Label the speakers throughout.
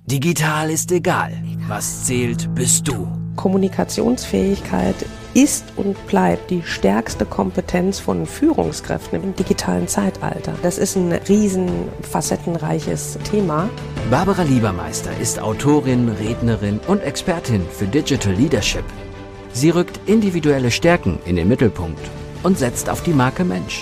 Speaker 1: Digital ist egal. Was zählt, bist du.
Speaker 2: Kommunikationsfähigkeit ist und bleibt die stärkste Kompetenz von Führungskräften im digitalen Zeitalter. Das ist ein riesen facettenreiches Thema.
Speaker 1: Barbara Liebermeister ist Autorin, Rednerin und Expertin für Digital Leadership. Sie rückt individuelle Stärken in den Mittelpunkt und setzt auf die Marke Mensch.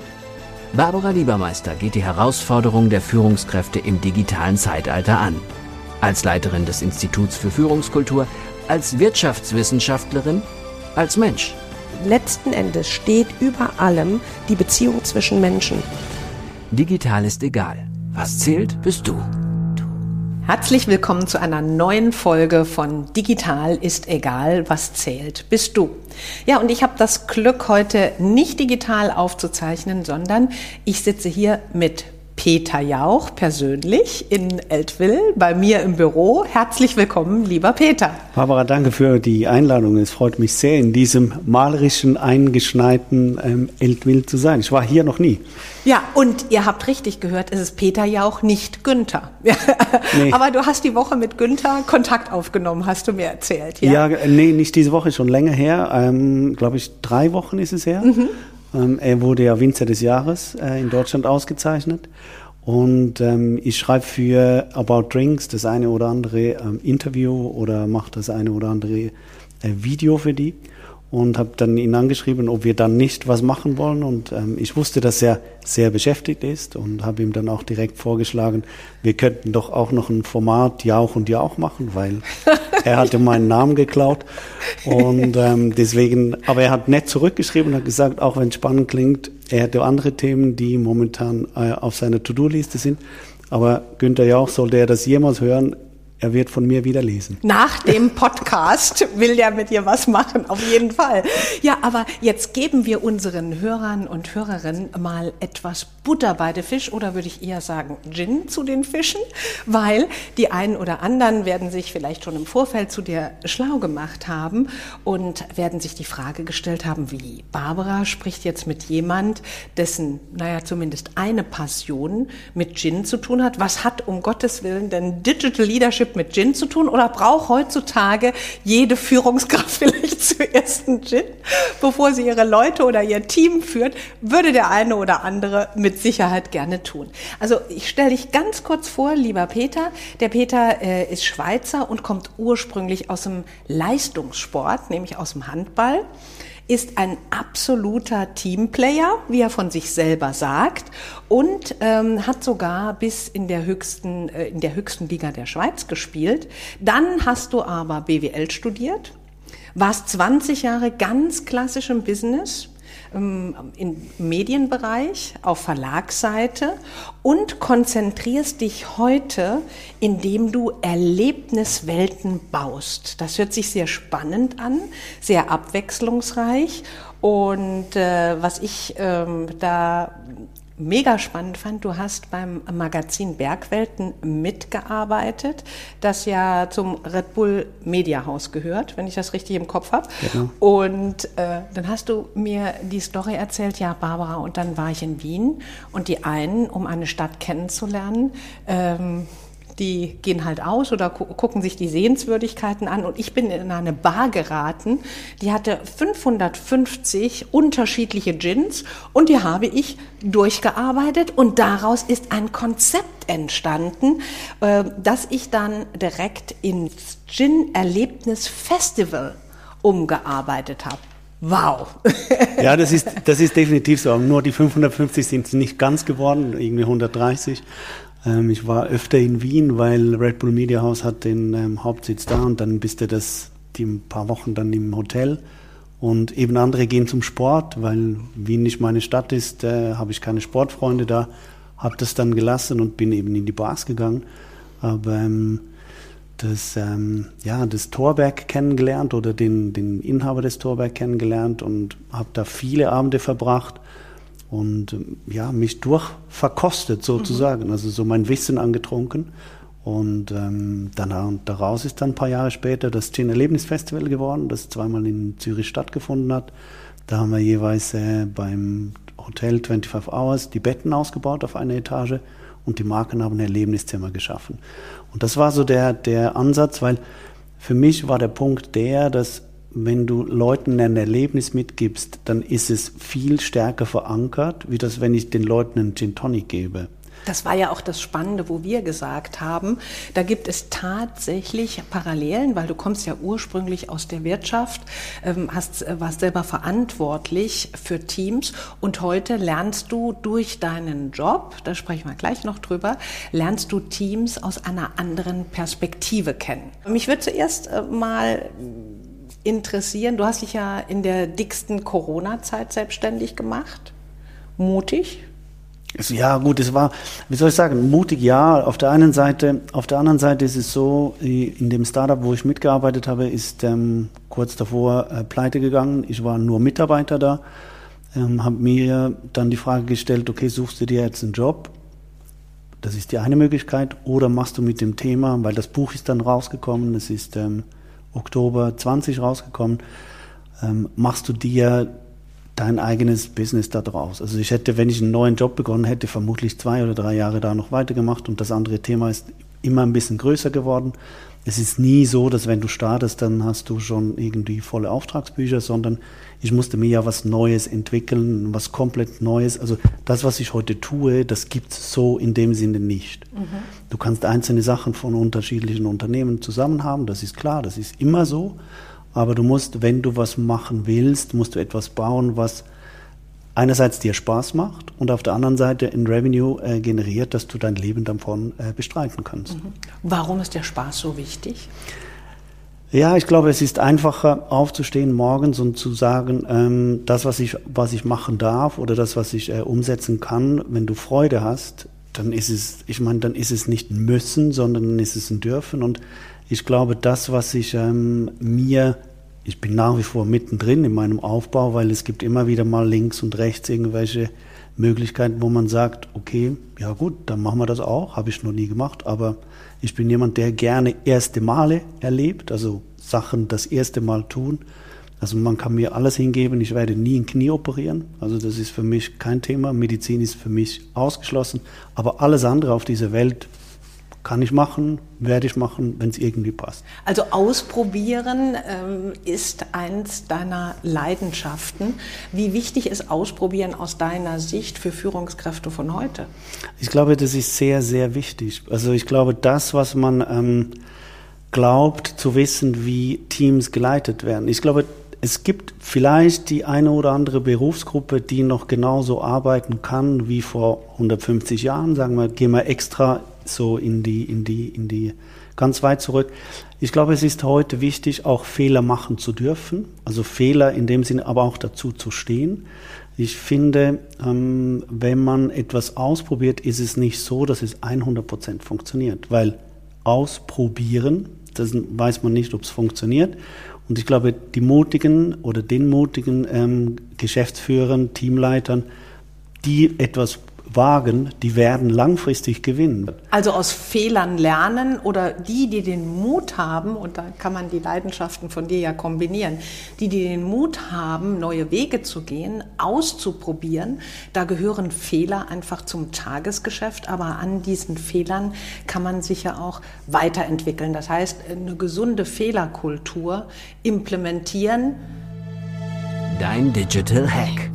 Speaker 1: Barbara Liebermeister geht die Herausforderungen der Führungskräfte im digitalen Zeitalter an. Als Leiterin des Instituts für Führungskultur, als Wirtschaftswissenschaftlerin, als Mensch.
Speaker 2: Letzten Endes steht über allem die Beziehung zwischen Menschen.
Speaker 1: Digital ist egal. Was zählt, bist du.
Speaker 2: Herzlich willkommen zu einer neuen Folge von Digital ist egal, was zählt, bist du. Ja, und ich habe das Glück, heute nicht digital aufzuzeichnen, sondern ich sitze hier mit Peter Jauch persönlich in Eltville bei mir im Büro. Herzlich willkommen, lieber Peter.
Speaker 3: Barbara, danke für die Einladung. Es freut mich sehr, in diesem malerischen, eingeschneiten Eltville zu sein. Ich war hier noch nie.
Speaker 2: Ja, und ihr habt richtig gehört, es ist Peter Jauch, nicht Günther. Nee. Aber du hast die Woche mit Günther Kontakt aufgenommen, hast du mir erzählt.
Speaker 3: Ja, nee, nicht diese Woche, schon länger her. Glaube ich, 3 Wochen ist es her. Mhm. Er wurde ja Winzer des Jahres in Deutschland ausgezeichnet. Und ich schreibe für About Drinks das eine oder andere Interview oder mache das eine oder andere Video für die. Und habe dann ihn angeschrieben, ob wir dann nicht was machen wollen. Und ich wusste, dass er sehr beschäftigt ist und habe ihm dann auch direkt vorgeschlagen, wir könnten doch auch noch ein Format Jauch und Jauch machen, weil er hatte meinen Namen geklaut. Und deswegen, aber er hat nett zurückgeschrieben und hat gesagt, auch wenn es spannend klingt, er hätte andere Themen, die momentan auf seiner To-Do-Liste sind. Aber Günther Jauch, sollte er das jemals hören, er wird von mir wieder lesen.
Speaker 2: Nach dem Podcast will der mit dir was machen, auf jeden Fall. Ja, aber jetzt geben wir unseren Hörern und Hörerinnen mal etwas Butter bei den Fisch oder würde ich eher sagen Gin zu den Fischen, weil die einen oder anderen werden sich vielleicht schon im Vorfeld zu dir schlau gemacht haben und werden sich die Frage gestellt haben, wie Barbara spricht jetzt mit jemand, dessen, zumindest eine Passion mit Gin zu tun hat. Was hat um Gottes Willen denn Digital Leadership mit Gin zu tun oder braucht heutzutage jede Führungskraft vielleicht zuerst einen Gin, bevor sie ihre Leute oder ihr Team führt, würde der eine oder andere mit Sicherheit gerne tun. Also ich stelle dich ganz kurz vor, lieber Peter. Der Peter ist Schweizer und kommt ursprünglich aus dem Leistungssport, nämlich aus dem Handball. Ist ein absoluter Teamplayer, wie er von sich selber sagt, und hat sogar bis in der höchsten Liga der Schweiz gespielt. Dann hast du aber BWL studiert, warst 20 Jahre ganz klassisch im Business, im Medienbereich, auf Verlagsseite und konzentrierst dich heute, indem du Erlebniswelten baust. Das hört sich sehr spannend an, sehr abwechslungsreich und was ich da mega spannend fand, du hast beim Magazin Bergwelten mitgearbeitet, das ja zum Red Bull Media Haus gehört, wenn ich das richtig im Kopf habe. Genau. Und dann hast du mir die Story erzählt, ja Barbara, und dann war ich in Wien und die einen, um eine Stadt kennenzulernen, die gehen halt aus oder gucken sich die Sehenswürdigkeiten an und ich bin in eine Bar geraten, die hatte 550 unterschiedliche Gins und die habe ich durchgearbeitet und daraus ist ein Konzept entstanden, das ich dann direkt ins Gin-Erlebnis Festival umgearbeitet habe. Wow!
Speaker 3: Ja, das ist definitiv so. Nur die 550 sind es nicht ganz geworden, irgendwie 130. Ich war öfter in Wien, weil Red Bull Media House hat den Hauptsitz da und dann bist du die ein paar Wochen dann im Hotel und eben andere gehen zum Sport, weil Wien nicht meine Stadt ist, habe ich keine Sportfreunde da, habe das dann gelassen und bin eben in die Bars gegangen, aber das Thorberg kennengelernt oder den Inhaber des Thorberg kennengelernt und habe da viele Abende verbracht. Und mich durchverkostet sozusagen, also so mein Wissen angetrunken. Und daraus ist dann ein paar Jahre später das Gin-Erlebnis-Festival geworden, das 2-mal in Zürich stattgefunden hat. Da haben wir jeweils beim Hotel 25 Hours die Betten ausgebaut auf einer Etage und die Marken haben Erlebniszimmer geschaffen. Und das war so der Ansatz, weil für mich war der Punkt dass wenn du Leuten ein Erlebnis mitgibst, dann ist es viel stärker verankert, wie das, wenn ich den Leuten einen Gin Tonic gebe.
Speaker 2: Das war ja auch das Spannende, wo wir gesagt haben, da gibt es tatsächlich Parallelen, weil du kommst ja ursprünglich aus der Wirtschaft, warst selber verantwortlich für Teams und heute lernst du durch deinen Job, da sprechen wir gleich noch drüber, lernst du Teams aus einer anderen Perspektive kennen. Mich würde zuerst mal interessieren, du hast dich ja in der dicksten Corona-Zeit selbstständig gemacht, mutig.
Speaker 3: Ja gut, es war, wie soll ich sagen, mutig ja, auf der anderen Seite ist es so, in dem Startup, wo ich mitgearbeitet habe, ist kurz davor pleite gegangen, ich war nur Mitarbeiter da, habe mir dann die Frage gestellt, okay, suchst du dir jetzt einen Job, das ist die eine Möglichkeit, oder machst du mit dem Thema, weil das Buch ist dann rausgekommen, es ist Oktober 20 rausgekommen, machst du dir dein eigenes Business da draus. Also ich hätte, wenn ich einen neuen Job begonnen hätte, vermutlich 2 oder 3 Jahre da noch weitergemacht und das andere Thema ist immer ein bisschen größer geworden. Es ist nie so, dass wenn du startest, dann hast du schon irgendwie volle Auftragsbücher, sondern ich musste mir ja was Neues entwickeln, was komplett Neues. Also das, was ich heute tue, das gibt's so in dem Sinne nicht. Mhm. Du kannst einzelne Sachen von unterschiedlichen Unternehmen zusammen haben, das ist klar, das ist immer so. Aber du musst, wenn du was machen willst, musst du etwas bauen, was einerseits dir Spaß macht und auf der anderen Seite ein Revenue generiert, dass du dein Leben davon bestreiten kannst.
Speaker 2: Mhm. Warum ist der Spaß so wichtig?
Speaker 3: Ja, ich glaube, es ist einfacher aufzustehen morgens und zu sagen, das, was ich machen darf oder das, was ich umsetzen kann, wenn du Freude hast, dann ist es nicht ein Müssen, sondern dann ist es ein Dürfen. Und ich glaube, das, was ich ich bin nach wie vor mittendrin in meinem Aufbau, weil es gibt immer wieder mal links und rechts irgendwelche Möglichkeiten, wo man sagt, okay, ja gut, dann machen wir das auch, habe ich noch nie gemacht, aber ich bin jemand, der gerne erste Male erlebt, also Sachen das erste Mal tun. Also man kann mir alles hingeben, ich werde nie ein Knie operieren, also das ist für mich kein Thema, Medizin ist für mich ausgeschlossen, aber alles andere auf dieser Welt kann ich machen, werde ich machen, wenn es irgendwie passt.
Speaker 2: Also ausprobieren ist eins deiner Leidenschaften. Wie wichtig ist Ausprobieren aus deiner Sicht für Führungskräfte von heute?
Speaker 3: Ich glaube, das ist sehr, sehr wichtig. Also ich glaube, das, was man glaubt zu wissen, wie Teams geleitet werden. Ich glaube, es gibt vielleicht die eine oder andere Berufsgruppe, die noch genauso arbeiten kann wie vor 150 Jahren. Sagen wir, gehen wir extra so in die ganz weit zurück. Ich glaube, es ist heute wichtig, auch Fehler machen zu dürfen. Also Fehler in dem Sinne, aber auch dazu zu stehen. Ich finde, wenn man etwas ausprobiert, ist es nicht so, dass es 100% funktioniert. Weil ausprobieren, das weiß man nicht, ob es funktioniert. Und ich glaube, die mutigen oder den mutigen Geschäftsführern, Teamleitern, die etwas wagen, die werden langfristig gewinnen.
Speaker 2: Also aus Fehlern lernen oder die den Mut haben, und da kann man die Leidenschaften von dir ja kombinieren, die den Mut haben, neue Wege zu gehen, auszuprobieren, da gehören Fehler einfach zum Tagesgeschäft, aber an diesen Fehlern kann man sich ja auch weiterentwickeln. Das heißt, eine gesunde Fehlerkultur implementieren.
Speaker 1: Dein Digital Hack.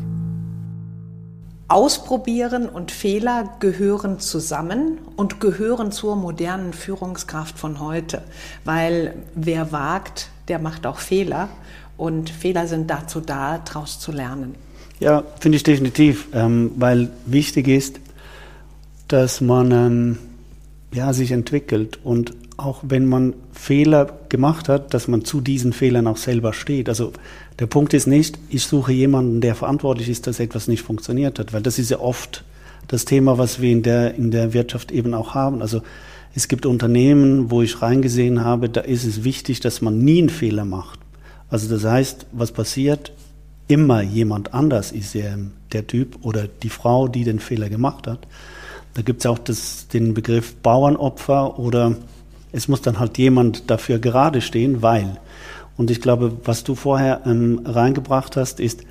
Speaker 2: Ausprobieren und Fehler gehören zusammen und gehören zur modernen Führungskraft von heute. Weil wer wagt, der macht auch Fehler. Und Fehler sind dazu da, daraus zu lernen.
Speaker 3: Ja, finde ich definitiv. Weil wichtig ist, dass man sich entwickelt. Und auch wenn man Fehler gemacht hat, dass man zu diesen Fehlern auch selber steht. Also der Punkt ist nicht, ich suche jemanden, der verantwortlich ist, dass etwas nicht funktioniert hat, weil das ist ja oft das Thema, was wir in der Wirtschaft eben auch haben. Also es gibt Unternehmen, wo ich reingesehen habe, da ist es wichtig, dass man nie einen Fehler macht. Also das heißt, was passiert? Immer jemand anders ist der Typ oder die Frau, die den Fehler gemacht hat. Da gibt es auch den Begriff Bauernopfer oder es muss dann halt jemand dafür gerade stehen, weil. Und ich glaube, was du vorher reingebracht hast, ist,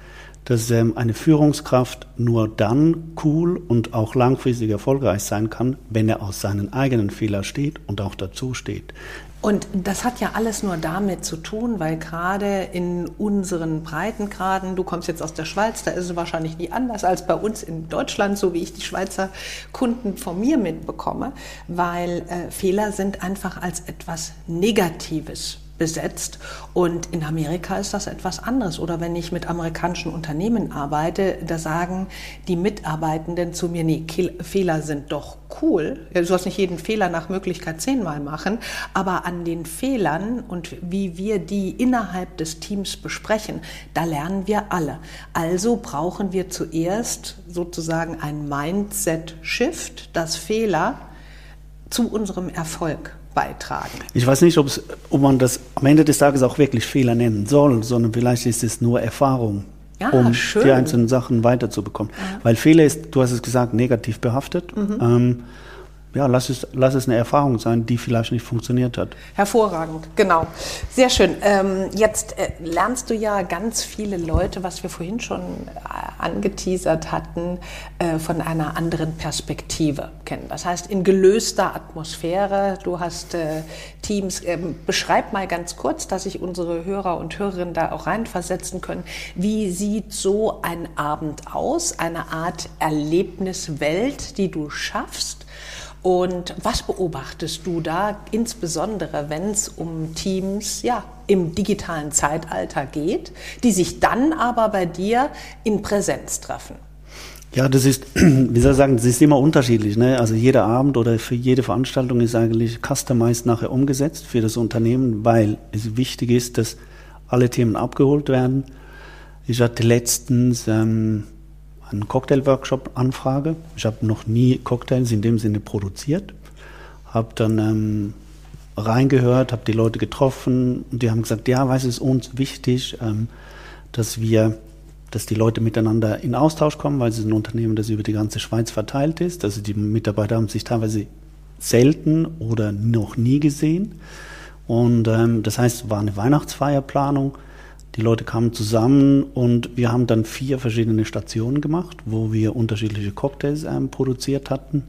Speaker 3: dass eine Führungskraft nur dann cool und auch langfristig erfolgreich sein kann, wenn er aus seinen eigenen Fehlern steht und auch dazu steht.
Speaker 2: Und das hat ja alles nur damit zu tun, weil gerade in unseren Breitengraden, du kommst jetzt aus der Schweiz, da ist es wahrscheinlich nie anders als bei uns in Deutschland, so wie ich die Schweizer Kunden von mir mitbekomme, weil Fehler sind einfach als etwas Negatives besetzt und in Amerika ist das etwas anderes. Oder wenn ich mit amerikanischen Unternehmen arbeite, da sagen die Mitarbeitenden zu mir, nee, Fehler sind doch cool. Du sollst nicht jeden Fehler nach Möglichkeit 10-mal machen, aber an den Fehlern und wie wir die innerhalb des Teams besprechen, da lernen wir alle. Also brauchen wir zuerst sozusagen ein Mindset-Shift, dass Fehler zu unserem Erfolg beitragen.
Speaker 3: Ich weiß nicht, ob man das am Ende des Tages auch wirklich Fehler nennen soll, sondern vielleicht ist es nur Erfahrung, um die einzelnen Sachen weiterzubekommen. Ja. Weil Fehler ist, du hast es gesagt, negativ behaftet. Lass es eine Erfahrung sein, die vielleicht nicht funktioniert hat.
Speaker 2: Hervorragend, genau. Sehr schön. Jetzt lernst du ja ganz viele Leute, was wir vorhin schon angeteasert hatten, von einer anderen Perspektive kennen. Das heißt, in gelöster Atmosphäre. Du hast Teams. Beschreib mal ganz kurz, dass sich unsere Hörer und Hörerinnen da auch reinversetzen können. Wie sieht so ein Abend aus? Eine Art Erlebniswelt, die du schaffst? Und was beobachtest du da, insbesondere wenn es um Teams im digitalen Zeitalter geht, die sich dann aber bei dir in Präsenz treffen?
Speaker 3: Ja, das ist, wie soll ich sagen, das ist immer unterschiedlich, ne? Also jeder Abend oder für jede Veranstaltung ist eigentlich customized nachher umgesetzt für das Unternehmen, weil es wichtig ist, dass alle Themen abgeholt werden. Ich hatte letztens einen Cocktail-Workshop-Anfrage. Ich habe noch nie Cocktails in dem Sinne produziert. Habe dann reingehört, habe die Leute getroffen und die haben gesagt, ja, es ist uns wichtig, dass die Leute miteinander in Austausch kommen, weil es ist ein Unternehmen, das über die ganze Schweiz verteilt ist. Also die Mitarbeiter haben sich teilweise selten oder noch nie gesehen. Und das heißt, es war eine Weihnachtsfeierplanung. Die Leute kamen zusammen und wir haben dann 4 verschiedene Stationen gemacht, wo wir unterschiedliche Cocktails produziert hatten.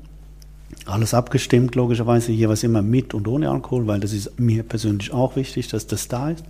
Speaker 3: Alles abgestimmt, logischerweise, jeweils immer mit und ohne Alkohol, weil das ist mir persönlich auch wichtig, dass das da ist.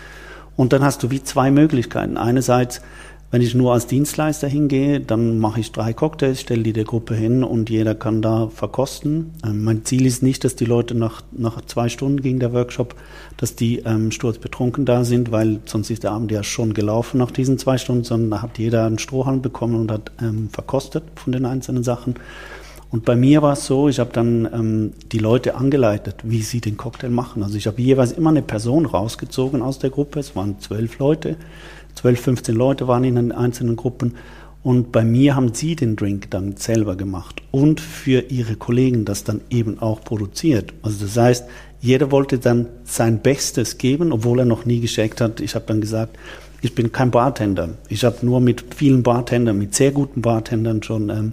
Speaker 3: Und dann hast du wie 2 Möglichkeiten. Einerseits, wenn ich nur als Dienstleister hingehe, dann mache ich 3 Cocktails, stelle die der Gruppe hin und jeder kann da verkosten. Mein Ziel ist nicht, dass die Leute nach 2 Stunden ging der Workshop, dass die sturzbetrunken da sind, weil sonst ist der Abend ja schon gelaufen nach diesen 2 Stunden, sondern da hat jeder einen Strohhalm bekommen und hat verkostet von den einzelnen Sachen. Und bei mir war es so, ich habe dann die Leute angeleitet, wie sie den Cocktail machen. Also ich habe jeweils immer eine Person rausgezogen aus der Gruppe, es waren 12 Leute, 12, 15 Leute waren in den einzelnen Gruppen und bei mir haben sie den Drink dann selber gemacht und für ihre Kollegen das dann eben auch produziert. Also das heißt, jeder wollte dann sein Bestes geben, obwohl er noch nie gescheckt hat. Ich habe dann gesagt, ich bin kein Bartender. Ich habe nur mit vielen Bartendern, mit sehr guten Bartendern schon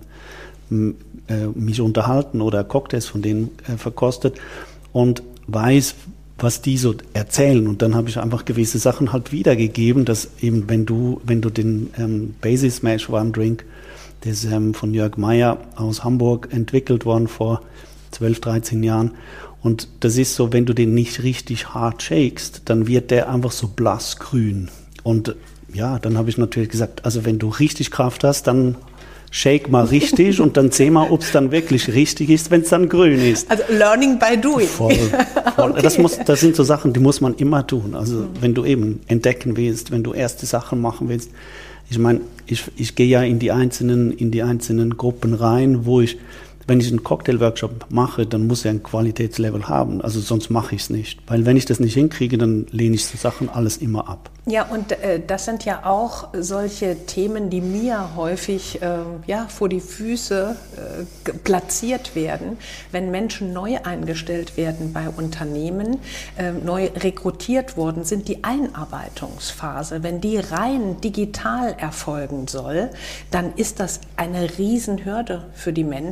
Speaker 3: mich unterhalten oder Cocktails von denen verkostet und weiß, was die so erzählen. Und dann habe ich einfach gewisse Sachen halt wiedergegeben, dass eben, wenn du den Basis Smash One Drink, der ist von Jörg Meyer aus Hamburg entwickelt worden vor 12, 13 Jahren. Und das ist so, wenn du den nicht richtig hart shakest, dann wird der einfach so blassgrün. Und ja, dann habe ich natürlich gesagt, also wenn du richtig Kraft hast, dann shake mal richtig und dann seh mal, ob es dann wirklich richtig ist, wenn es dann grün ist.
Speaker 2: Also learning by doing.
Speaker 3: Voll. Okay. Das sind so Sachen, die muss man immer tun. Also wenn du eben entdecken willst, wenn du erste Sachen machen willst. Ich meine, ich gehe ja in die einzelnen Gruppen rein, wenn ich einen Cocktail-Workshop mache, dann muss er ein Qualitätslevel haben. Also sonst mache ich es nicht. Weil wenn ich das nicht hinkriege, dann lehne ich so Sachen alles immer ab.
Speaker 2: Ja, und das sind ja auch solche Themen, die mir häufig vor die Füße platziert werden, wenn Menschen neu eingestellt werden bei Unternehmen, neu rekrutiert worden sind, die Einarbeitungsphase. Wenn die rein digital erfolgen soll, dann ist das eine Riesenhürde für die Menschen,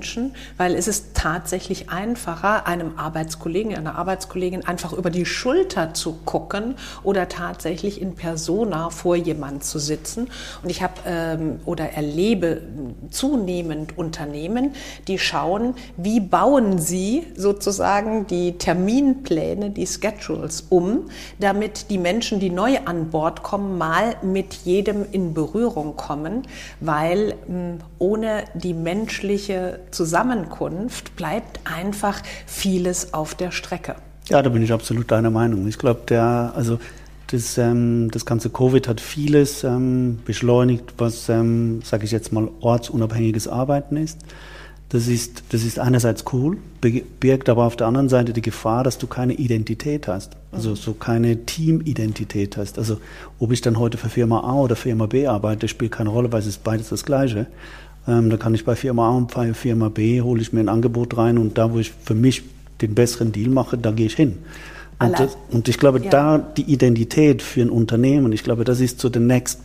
Speaker 2: weil es ist tatsächlich einfacher, einem Arbeitskollegen, einer Arbeitskollegin einfach über die Schulter zu gucken oder tatsächlich in Persona vor jemand zu sitzen. Und ich habe oder erlebe zunehmend Unternehmen, die schauen, wie bauen sie sozusagen die Terminpläne, die Schedules damit die Menschen, die neu an Bord kommen, mal mit jedem in Berührung kommen, weil ohne die menschliche Zusammenkunft bleibt einfach vieles auf der Strecke.
Speaker 3: Ja, da bin ich absolut deiner Meinung. Ich glaube, das ganze Covid hat vieles beschleunigt, was, sage ich jetzt mal, ortsunabhängiges Arbeiten ist. Das ist einerseits cool, birgt aber auf der anderen Seite die Gefahr, dass du keine Identität hast, also so keine Teamidentität hast. Also ob ich dann heute für Firma A oder Firma B arbeite, spielt keine Rolle, weil es ist beides das Gleiche. Da kann ich bei Firma A und bei Firma B, hole ich mir ein Angebot rein und da, wo ich für mich den besseren Deal mache, da gehe ich hin. Und ich glaube, da die Identität für ein Unternehmen, ich glaube, das ist so die next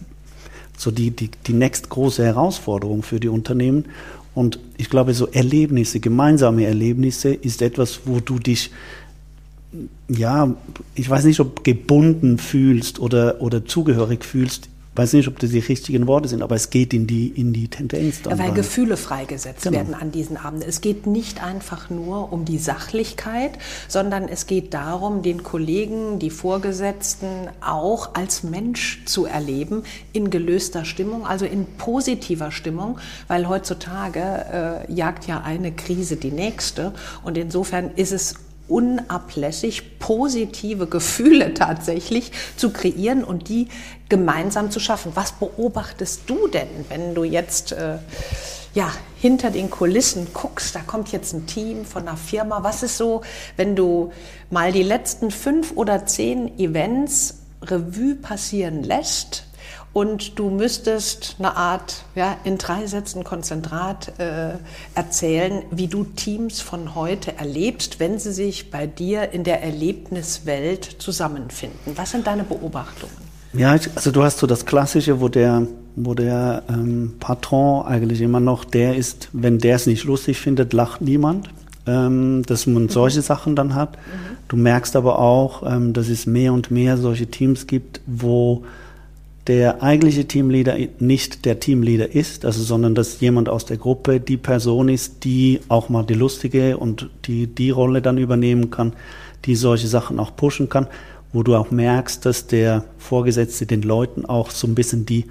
Speaker 3: große Herausforderung für die Unternehmen. Und ich glaube, so Erlebnisse, gemeinsame Erlebnisse ist etwas, wo du dich, ja, ich weiß nicht, ob gebunden fühlst oder zugehörig fühlst. Ich weiß nicht, ob das die richtigen Worte sind, aber es geht in die Tendenz dann.
Speaker 2: Weil Gefühle freigesetzt werden an diesen Abenden. Es geht nicht einfach nur um die Sachlichkeit, sondern es geht darum, den Kollegen, die Vorgesetzten auch als Mensch zu erleben, in gelöster Stimmung, also in positiver Stimmung, weil heutzutage jagt ja eine Krise die nächste und insofern ist es unablässig, positive Gefühle tatsächlich zu kreieren und die gemeinsam zu schaffen. Was beobachtest du denn, wenn du jetzt hinter den Kulissen guckst? Da kommt jetzt ein Team von einer Firma. Was ist so, wenn du mal die letzten 5 oder 10 Events Revue passieren lässt und du müsstest eine Art, in 3 Sätzen Konzentrat erzählen, wie du Teams von heute erlebst, wenn sie sich bei dir in der Erlebniswelt zusammenfinden. Was sind deine Beobachtungen?
Speaker 3: Ja, also du hast so das Klassische, wo der Patron eigentlich immer noch der ist, wenn der es nicht lustig findet, lacht niemand. Dass man solche Sachen dann hat. Du merkst aber auch, dass es mehr und mehr solche Teams gibt, wo der eigentliche Teamleader nicht der Teamleader ist, also sondern dass jemand aus der Gruppe die Person ist, die auch mal die lustige und die Rolle dann übernehmen kann, die solche Sachen auch pushen kann, wo du auch merkst, dass der Vorgesetzte den Leuten auch so ein bisschen die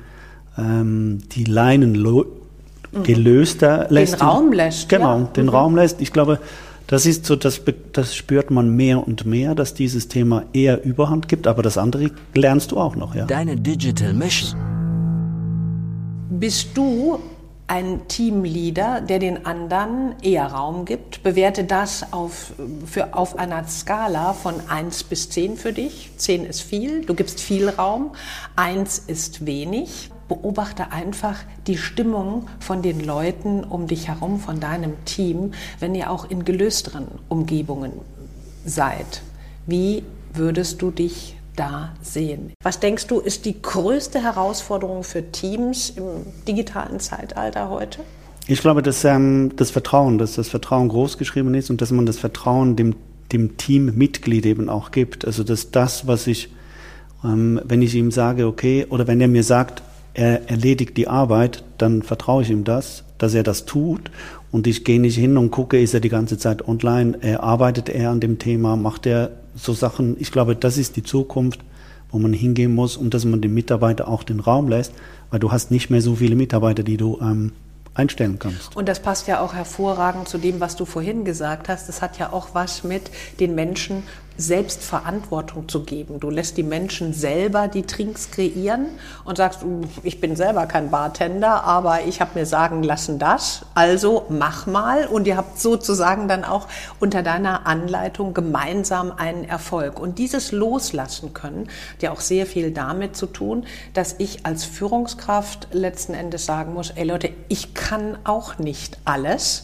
Speaker 3: Leinen gelöster lässt.
Speaker 2: Den Raum lässt.
Speaker 3: Genau, den Raum lässt. Ich glaube, das ist so, das spürt man mehr und mehr, dass dieses Thema eher Überhand gibt, aber das andere lernst du auch noch, ja.
Speaker 1: Deine Digital Mission.
Speaker 2: Bist du ein Teamleader, der den anderen eher Raum gibt? Bewerte das auf einer Skala von 1 bis 10 für dich. 10 ist viel, du gibst viel Raum, 1 ist wenig. Beobachte einfach die Stimmung von den Leuten um dich herum, von deinem Team, wenn ihr auch in gelösteren Umgebungen seid. Wie würdest du dich da sehen? Was denkst du, ist die größte Herausforderung für Teams im digitalen Zeitalter heute?
Speaker 3: Ich glaube, dass das Vertrauen groß geschrieben ist und dass man das Vertrauen dem Teammitglied eben auch gibt. Also dass das, was wenn ich ihm sage, okay, oder wenn er mir sagt, er erledigt die Arbeit, dann vertraue ich ihm das, dass er das tut und ich gehe nicht hin und gucke, ist er die ganze Zeit online, arbeitet er an dem Thema, macht er so Sachen. Ich glaube, das ist die Zukunft, wo man hingehen muss und dass man dem Mitarbeiter auch den Raum lässt, weil du hast nicht mehr so viele Mitarbeiter, die du einstellen kannst.
Speaker 2: Und das passt ja auch hervorragend zu dem, was du vorhin gesagt hast. Das hat ja auch was mit den Menschen selbst Verantwortung zu geben. Du lässt die Menschen selber die Drinks kreieren und sagst, ich bin selber kein Bartender, aber ich habe mir sagen lassen das, also mach mal. Und ihr habt sozusagen dann auch unter deiner Anleitung gemeinsam einen Erfolg. Und dieses Loslassen können hat ja auch sehr viel damit zu tun, dass ich als Führungskraft letzten Endes sagen muss, ey Leute, ich kann auch nicht alles.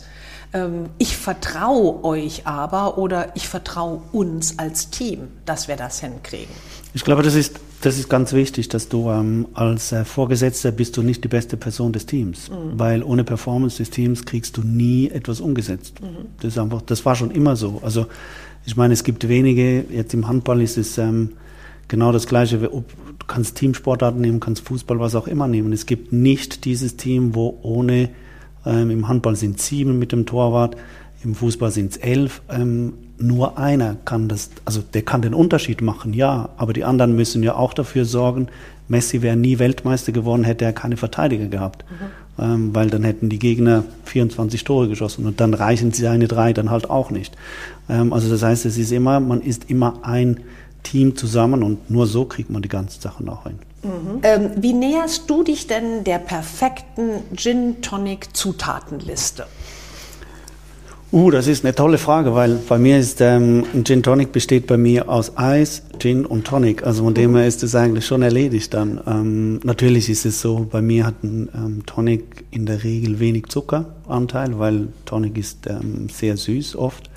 Speaker 2: Ich vertraue euch aber oder ich vertraue uns als Team, dass wir das hinkriegen?
Speaker 3: Ich glaube, das ist ganz wichtig, dass du als Vorgesetzter bist du nicht die beste Person des Teams, weil ohne Performance des Teams kriegst du nie etwas umgesetzt. Das war schon immer so. Also ich meine, es gibt wenige, jetzt im Handball ist es genau das Gleiche, du kannst Teamsportarten nehmen, kannst Fußball, was auch immer nehmen. Es gibt nicht dieses Team, wo ohne, im Handball sind 7 mit dem Torwart, im Fußball sind es 11, nur einer kann das, also der kann den Unterschied machen, ja, aber die anderen müssen ja auch dafür sorgen. Messi wäre nie Weltmeister geworden, hätte er keine Verteidiger gehabt, weil dann hätten die Gegner 24 Tore geschossen und dann reichen seine 3 dann halt auch nicht. Also das heißt, man ist immer ein Team zusammen und nur so kriegt man die ganzen Sachen auch hin.
Speaker 2: Wie näherst du dich denn der perfekten Gin-Tonic-Zutatenliste?
Speaker 3: Das ist eine tolle Frage, weil bei mir ist ein Gin Tonic besteht bei mir aus Eis, Gin und Tonic. Also von dem her ist es eigentlich schon erledigt dann. Natürlich ist es so, bei mir hat ein Tonic in der Regel wenig Zuckeranteil, weil Tonic ist sehr süß oft.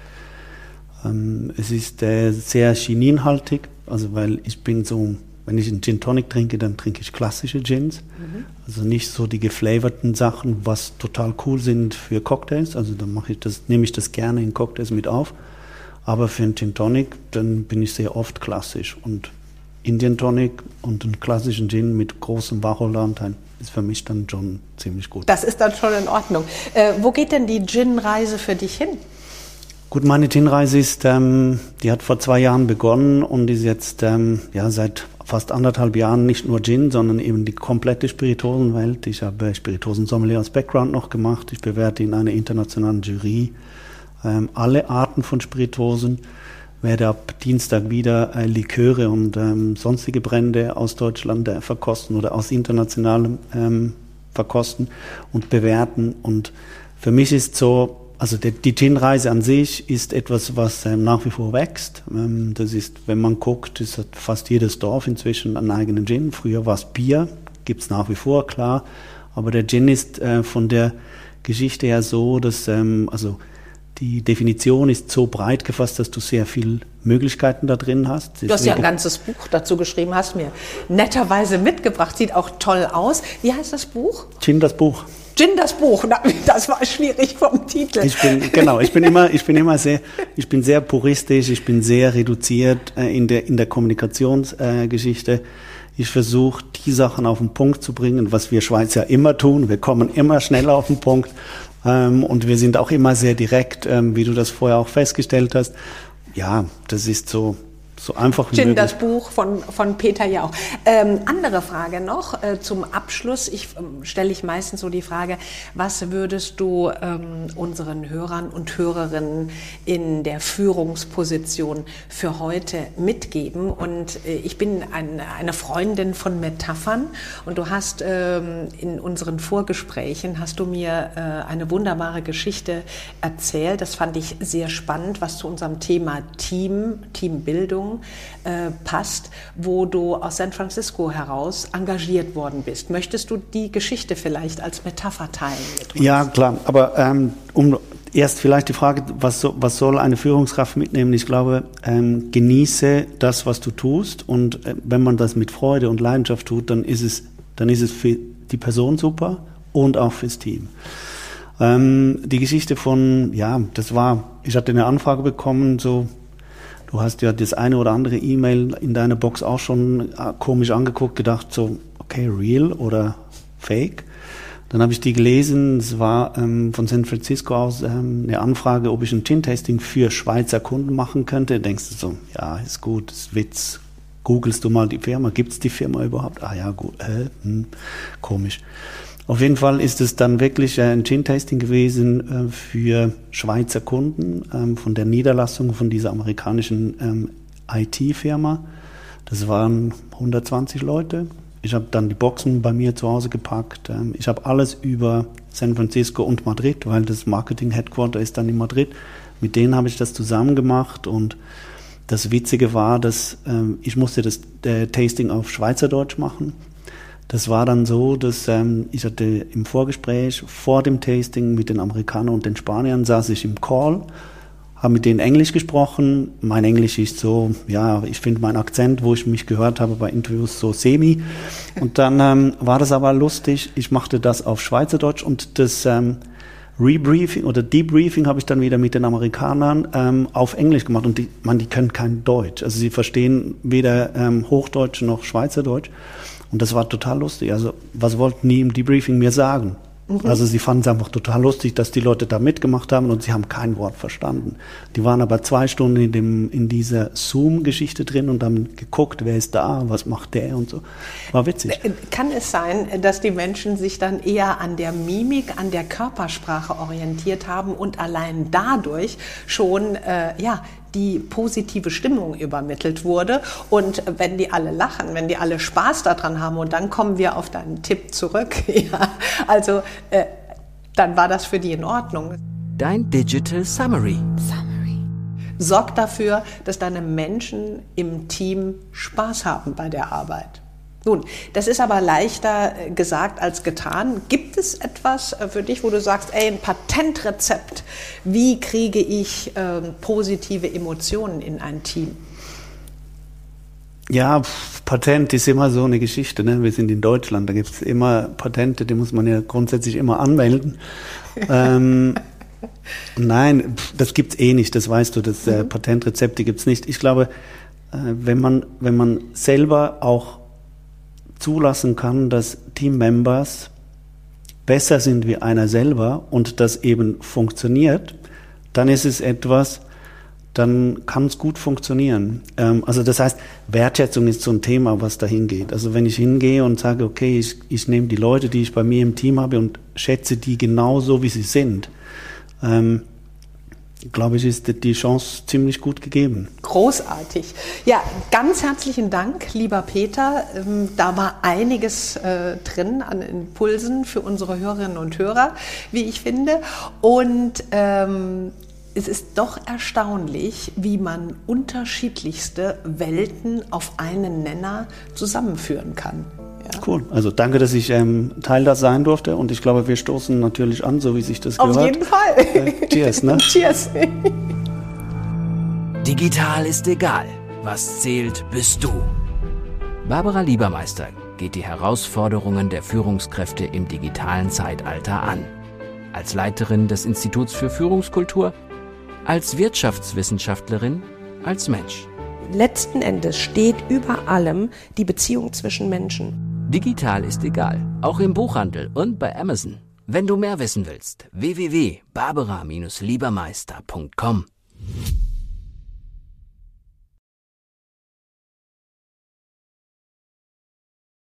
Speaker 3: Es ist sehr chininhaltig, also weil ich bin so, wenn ich einen Gin Tonic trinke, dann trinke ich klassische Gins. Also nicht so die geflavorten Sachen, was total cool sind für Cocktails. Also dann nehme ich das gerne in Cocktails mit auf. Aber für einen Gin Tonic, dann bin ich sehr oft klassisch. Und Indian Tonic und einen klassischen Gin mit großem Wacholderanteil ist für mich dann schon ziemlich gut.
Speaker 2: Das ist dann schon in Ordnung. Wo geht denn die Gin-Reise für dich hin?
Speaker 3: Gut, meine Gin-Reise ist, die hat vor 2 Jahren begonnen und ist jetzt seit fast 1,5 Jahren nicht nur Gin, sondern eben die komplette Spirituosenwelt. Ich habe Spirituosensommelier als Background noch gemacht. Ich bewerte in einer internationalen Jury alle Arten von Spirituosen. Werde ab Dienstag wieder Liköre und sonstige Brände aus Deutschland verkosten oder aus internationalem verkosten und bewerten. Und für mich ist so, also die Gin-Reise an sich ist etwas, was nach wie vor wächst. Das ist, wenn man guckt, ist fast jedes Dorf inzwischen einen eigenen Gin. Früher war es Bier, gibt es nach wie vor, klar. Aber der Gin ist von der Geschichte her so, dass also die Definition ist so breit gefasst, dass du sehr viele Möglichkeiten da drin hast.
Speaker 2: Du hast ja ein ganzes Buch dazu geschrieben, hast mir netterweise mitgebracht, sieht auch toll aus. Wie heißt das Buch?
Speaker 3: Gin, das Buch.
Speaker 2: Gin, das Buch, das war schwierig vom Titel.
Speaker 3: Ich bin sehr puristisch, ich bin sehr reduziert in der Kommunikationsgeschichte. Ich versuche, die Sachen auf den Punkt zu bringen, was wir Schweizer immer tun. Wir kommen immer schneller auf den Punkt und wir sind auch immer sehr direkt, wie du das vorher auch festgestellt hast. Ja, das ist so einfach wie
Speaker 2: Gin,
Speaker 3: möglich.
Speaker 2: das Buch von Peter Jauch. Andere Frage noch zum Abschluss. Stelle ich meistens so die Frage, was würdest du unseren Hörern und Hörerinnen in der Führungsposition für heute mitgeben? Und ich bin eine Freundin von Metaphern und du hast in unseren Vorgesprächen hast du mir eine wunderbare Geschichte erzählt. Das fand ich sehr spannend, was zu unserem Thema Teambildung passt, wo du aus San Francisco heraus engagiert worden bist. Möchtest du die Geschichte vielleicht als Metapher teilen mit uns?
Speaker 3: Ja, klar. Aber erst vielleicht die Frage, was soll eine Führungskraft mitnehmen? Ich glaube, genieße das, was du tust. Und wenn man das mit Freude und Leidenschaft tut, dann ist es für die Person super und auch fürs Team. Die Geschichte ich hatte eine Anfrage bekommen, so, du hast ja das eine oder andere E-Mail in deiner Box auch schon komisch angeguckt, gedacht so, okay, real oder fake? Dann habe ich die gelesen, es war von San Francisco aus eine Anfrage, ob ich ein Gin-Tasting für Schweizer Kunden machen könnte. Denkst du so, ja, ist gut, ist Witz. Googlest du mal die Firma, gibt es die Firma überhaupt? Ah ja, gut, komisch. Auf jeden Fall ist es dann wirklich ein Gin-Tasting gewesen für Schweizer Kunden von der Niederlassung von dieser amerikanischen IT-Firma. Das waren 120 Leute. Ich habe dann die Boxen bei mir zu Hause gepackt. Ich habe alles über San Francisco und Madrid, weil das Marketing-Headquarter ist dann in Madrid. Mit denen habe ich das zusammen gemacht und das Witzige war, dass ich musste das Tasting auf Schweizerdeutsch machen. Das war dann so, dass ich hatte im Vorgespräch vor dem Tasting mit den Amerikanern und den Spaniern saß ich im Call, habe mit denen Englisch gesprochen. Mein Englisch ist so, ja, ich finde mein Akzent, wo ich mich gehört habe bei Interviews, so semi. Und dann war das aber lustig. Ich machte das auf Schweizerdeutsch und das Rebriefing oder Debriefing habe ich dann wieder mit den Amerikanern auf Englisch gemacht. Und die können kein Deutsch. Also sie verstehen weder Hochdeutsch noch Schweizerdeutsch. Und das war total lustig. Also was wollten die im Debriefing mir sagen? Also sie fanden es einfach total lustig, dass die Leute da mitgemacht haben und sie haben kein Wort verstanden. Die waren aber 2 Stunden in dieser Zoom-Geschichte drin und haben geguckt, wer ist da, was macht der und so. War witzig.
Speaker 2: Kann es sein, dass die Menschen sich dann eher an der Mimik, an der Körpersprache orientiert haben und allein dadurch schon die positive Stimmung übermittelt wurde? Und wenn die alle lachen, wenn die alle Spaß daran haben, und dann kommen wir auf deinen Tipp zurück, dann war das für die in Ordnung.
Speaker 1: Dein Digital Summary.
Speaker 2: Sorg dafür, dass deine Menschen im Team Spaß haben bei der Arbeit. Nun, das ist aber leichter gesagt als getan. Gibt es etwas für dich, wo du sagst, ein Patentrezept, wie kriege ich positive Emotionen in ein Team?
Speaker 3: Ja, Patent ist immer so eine Geschichte, ne? Wir sind in Deutschland, da gibt es immer Patente, die muss man ja grundsätzlich immer anmelden. Nein, das gibt's eh nicht, das weißt du, Patentrezepte gibt's nicht. Ich glaube, wenn man selber auch zulassen kann, dass Teammembers besser sind wie einer selber und das eben funktioniert, dann ist es etwas, dann kann es gut funktionieren. Also das heißt, Wertschätzung ist so ein Thema, was dahin geht. Also wenn ich hingehe und sage, okay, ich nehme die Leute, die ich bei mir im Team habe und schätze die genauso, wie sie sind, glaube ich, ist die Chance ziemlich gut gegeben.
Speaker 2: Großartig. Ja, ganz herzlichen Dank, lieber Peter. Da war einiges drin an Impulsen für unsere Hörerinnen und Hörer, wie ich finde. Und es ist doch erstaunlich, wie man unterschiedlichste Welten auf einen Nenner zusammenführen kann. Ja.
Speaker 3: Cool. Also danke, dass ich Teil da sein durfte und ich glaube, wir stoßen natürlich an, so wie sich das gehört.
Speaker 2: Auf jeden Fall.
Speaker 3: Cheers, ne?
Speaker 2: Cheers.
Speaker 1: Digital ist egal. Was zählt, bist du. Barbara Liebermeister geht die Herausforderungen der Führungskräfte im digitalen Zeitalter an. Als Leiterin des Instituts für Führungskultur, als Wirtschaftswissenschaftlerin, als Mensch.
Speaker 4: Letzten Endes steht über allem die Beziehung zwischen Menschen.
Speaker 1: Digital ist egal, auch im Buchhandel und bei Amazon. Wenn du mehr wissen willst, www.barbara-liebermeister.com.